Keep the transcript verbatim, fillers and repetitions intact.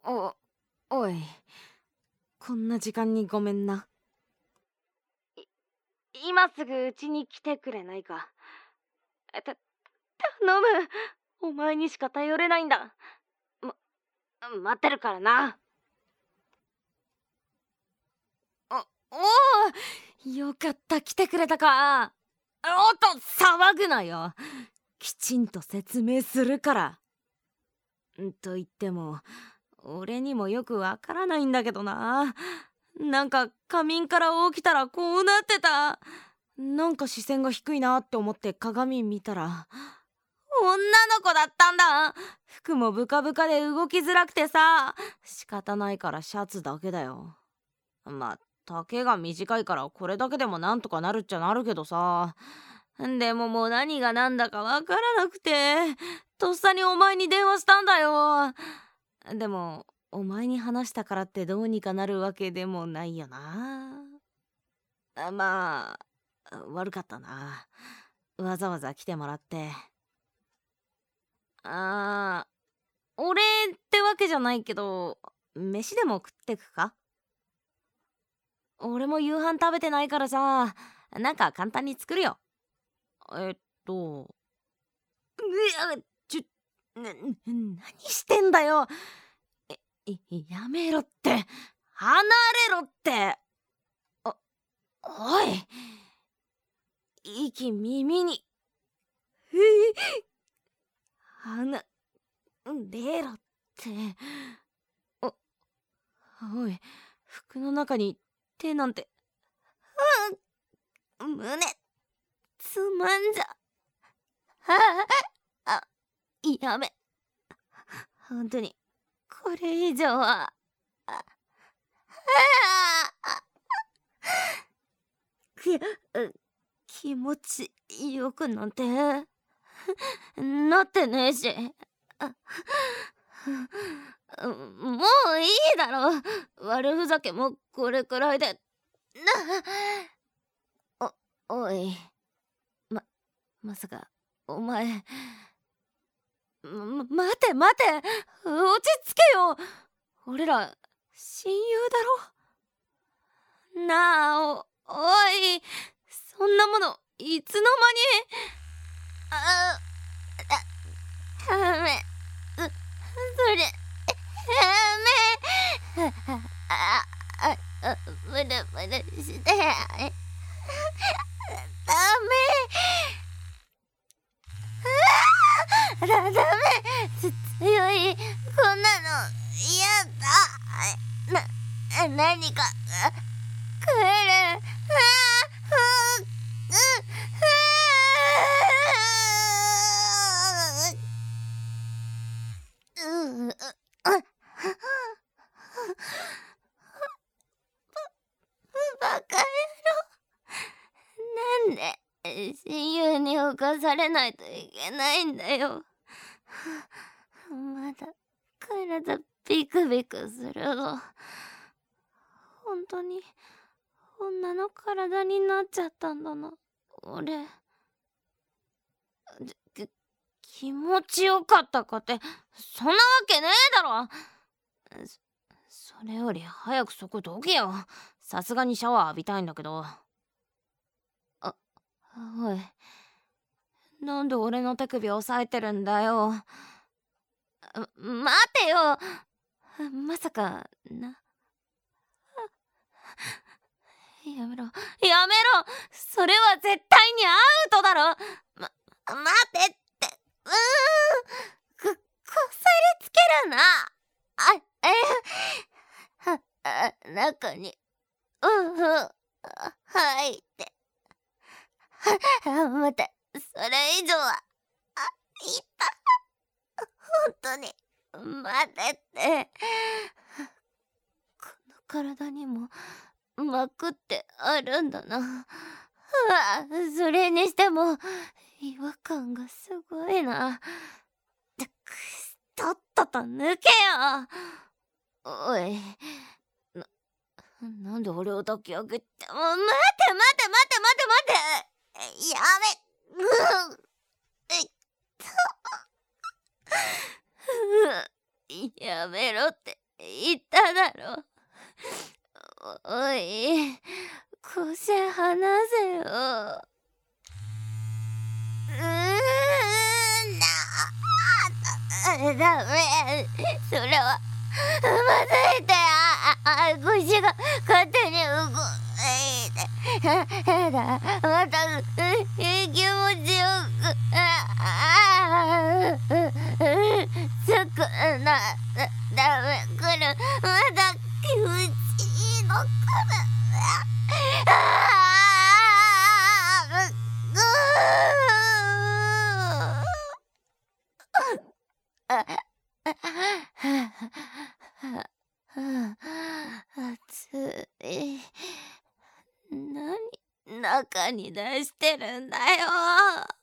お、おい、こんな時間にごめんな。い今すぐうちに来てくれないか。た、頼む。お前にしか頼れないんだ。ま、待ってるからな。お、おお、よかった、来てくれたか。おっと、騒ぐなよ。きちんと説明するから。と言っても、俺にもよくわからないんだけどな。なんか仮眠から起きたらこうなってた。なんか視線が低いなって思って鏡見たら、女の子だったんだ。服もブカブカで動きづらくてさ、仕方ないからシャツだけだよ。まあ丈が短いからこれだけでもなんとかなるっちゃなるけどさ。でももう何が何だかわからなくて、とっさにお前に電話したんだよ。でもお前に話したからってどうにかなるわけでもないよな。まあ悪かったな、わざわざ来てもらって。あー、俺ってわけじゃないけど、飯でも食ってくか。俺も夕飯食べてないからさ、なんか簡単に作るよ。えっとうわちょな何してんだよ。えやめろって、離れろって。あ、おい、息耳にえ離れろって。おおい、服の中に手なんて。うん、胸つまんじゃ。ああ、やめ、本当にこれ以上は。ああき気持ちよくなんてなってねえし。もういいだろ、悪ふざけもこれくらいで。おおい、ままさかお前、ま、待て待て、落ち着けよ。俺ら親友だろ。なあ、おおい、そんなものいつの間に。ああ、ダメ、それダメ。あああ、ムルムルしてダメ。あダメ、強い、こんなの嫌だ。な、何か来る。バカ野郎、なんで親友に侵されないといけないんだよ。まだ体ビクビクするぞ。本当に女の体になっちゃったんだな、俺。き気持ちよかったかってそんなわけねえだろ。そそれより早くそこどけよ。さすがにシャワー浴びたいんだけど。あ、おい、なんで俺の手首押さえてるんだよ。待てよ、まさかな。やめろやめろ、それは絶対にアウトだろ。ま、待てって。うーん、こ、こすりつけるな。あ、えは、あ、中にうんうん入っては、待て、それ以上は。あ、いた、本当に待てって。この体にも膜ってあるんだな。うわ、それにしても違和感がすごいな。くす、とっとと抜けよ。おい、な、なんで俺を抱き上げて。待て待て待て待て待て、やめ、うん、えっとやめろって言っただろ。おい、腰離せよ。うーんなダメ、それはまずいて、ああ腰が勝手に動いて、やだ、また気持ちよくあつくな、ダメ、来る、また気持ちいいの来る。ああぐーあ暑い。何中に出してるんだよ。